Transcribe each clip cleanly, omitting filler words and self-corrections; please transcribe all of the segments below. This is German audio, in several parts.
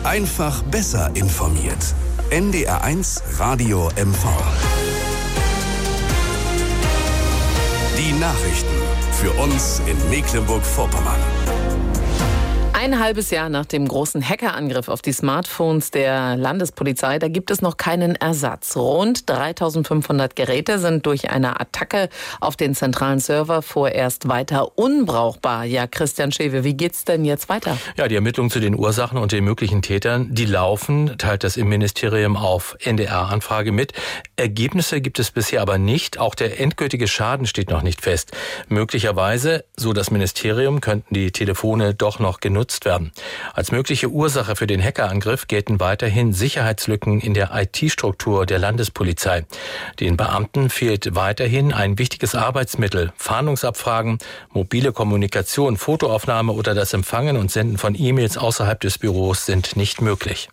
Einfach besser informiert. NDR1 Radio MV. Die Nachrichten für uns in Mecklenburg-Vorpommern. Ein halbes Jahr nach dem großen Hackerangriff auf die Smartphones der Landespolizei, da gibt es noch keinen Ersatz. Rund 3.500 Geräte sind durch eine Attacke auf den zentralen Server vorerst weiter unbrauchbar. Ja, Christian Schewe, wie geht's denn jetzt weiter? Ja, die Ermittlungen zu den Ursachen und den möglichen Tätern, die laufen, teilt das Innenministerium auf NDR-Anfrage mit. Ergebnisse gibt es bisher aber nicht. Auch der endgültige Schaden steht noch nicht fest. Möglicherweise, so das Ministerium, könnten die Telefone doch noch genutzt werden. Als mögliche Ursache für den Hackerangriff gelten weiterhin Sicherheitslücken in der IT-Struktur der Landespolizei. Den Beamten fehlt weiterhin ein wichtiges Arbeitsmittel. Fahndungsabfragen, mobile Kommunikation, Fotoaufnahme oder das Empfangen und Senden von E-Mails außerhalb des Büros sind nicht möglich.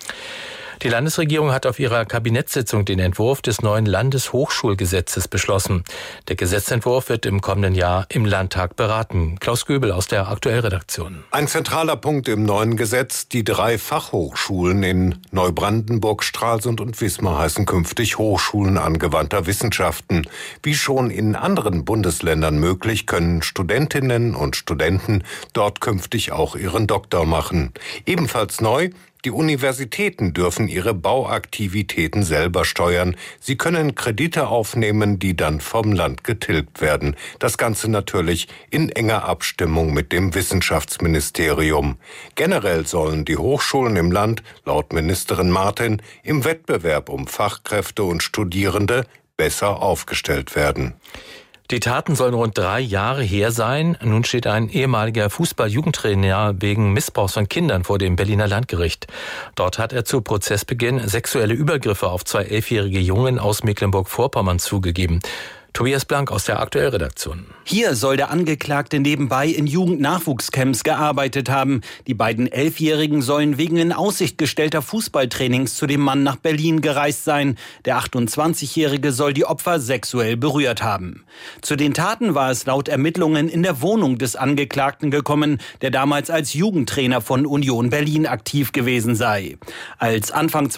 Die Landesregierung hat auf ihrer Kabinettssitzung den Entwurf des neuen Landeshochschulgesetzes beschlossen. Der Gesetzentwurf wird im kommenden Jahr im Landtag beraten. Klaus Göbel aus der Aktuellredaktion. Ein zentraler Punkt im neuen Gesetz: die 3 Fachhochschulen in Neubrandenburg, Stralsund und Wismar heißen künftig Hochschulen angewandter Wissenschaften. Wie schon in anderen Bundesländern möglich, können Studentinnen und Studenten dort künftig auch ihren Doktor machen. Ebenfalls neu: die Universitäten dürfen ihre Bauaktivitäten selber steuern. Sie können Kredite aufnehmen, die dann vom Land getilgt werden. Das Ganze natürlich in enger Abstimmung mit dem Wissenschaftsministerium. Generell sollen die Hochschulen im Land, laut Ministerin Martin, im Wettbewerb um Fachkräfte und Studierende besser aufgestellt werden. Die Taten sollen rund 3 Jahre her sein. Nun steht ein ehemaliger Fußball-Jugendtrainer wegen Missbrauchs von Kindern vor dem Berliner Landgericht. Dort hat er zu Prozessbeginn sexuelle Übergriffe auf 2 11-jährige Jungen aus Mecklenburg-Vorpommern zugegeben. Tobias Blank aus der Aktuellredaktion. Hier soll der Angeklagte nebenbei in Jugendnachwuchscamps gearbeitet haben. Die beiden 11-Jährigen sollen wegen in Aussicht gestellter Fußballtrainings zu dem Mann nach Berlin gereist sein. Der 28-Jährige soll die Opfer sexuell berührt haben. Zu den Taten war es laut Ermittlungen in der Wohnung des Angeklagten gekommen, der damals als Jugendtrainer von Union Berlin aktiv gewesen sei. Als Anfang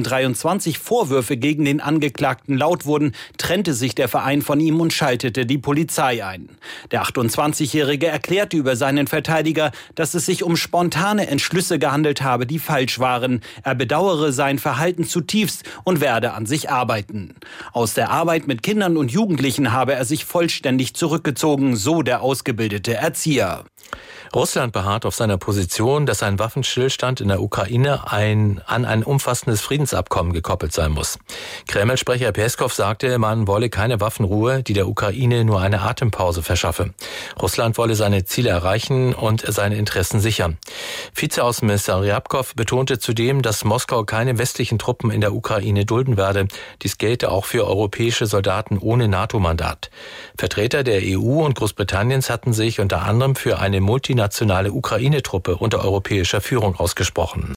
2023 Vorwürfe gegen den Angeklagten laut wurden, trennte sich der Verein von ihm und schaltete die Polizei ein. Der 28-Jährige erklärte über seinen Verteidiger, dass es sich um spontane Entschlüsse gehandelt habe, die falsch waren. Er bedauere sein Verhalten zutiefst und werde an sich arbeiten. Aus der Arbeit mit Kindern und Jugendlichen habe er sich vollständig zurückgezogen, so der ausgebildete Erzieher. Russland beharrt auf seiner Position, dass ein Waffenstillstand in der Ukraine an ein umfassendes Friedensabkommen gekoppelt sein muss. Kreml-Sprecher Peskow sagte, man wolle keine Waffenruhe, die der Ukraine nur eine Atempause verschaffe. Russland wolle seine Ziele erreichen und seine Interessen sichern. Vizeaußenminister Ryabkov betonte zudem, dass Moskau keine westlichen Truppen in der Ukraine dulden werde. Dies gelte auch für europäische Soldaten ohne NATO-Mandat. Vertreter der EU und Großbritanniens hatten sich unter anderem für eine multinationale Ukraine-Truppe unter europäischer Führung ausgesprochen.